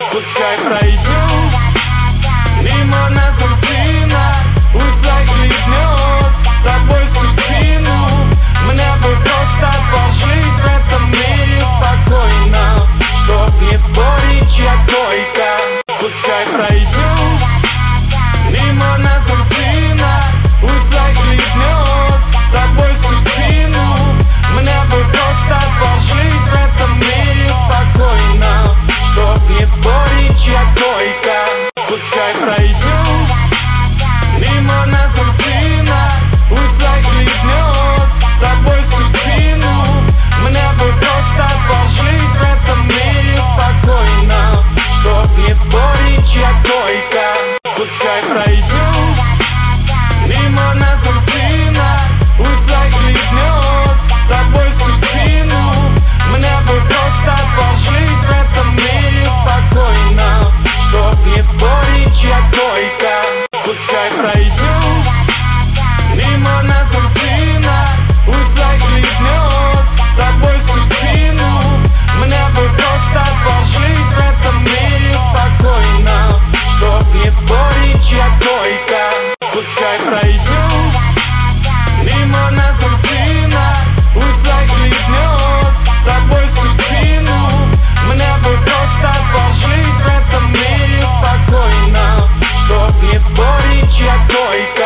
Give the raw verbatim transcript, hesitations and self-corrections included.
Пускай пройдет мимо нас рутина, пусть захлебнет с собой сутину. Мне бы просто пожить в этом мире спокойно, чтоб не спорить, чья койка. Пускай пройдет мимо нас рутина, пусть захлебнет с собой сутину. Мне бы просто пожить в этом мире спокойно, чтоб не спорить, чья койка. Пускай пройдет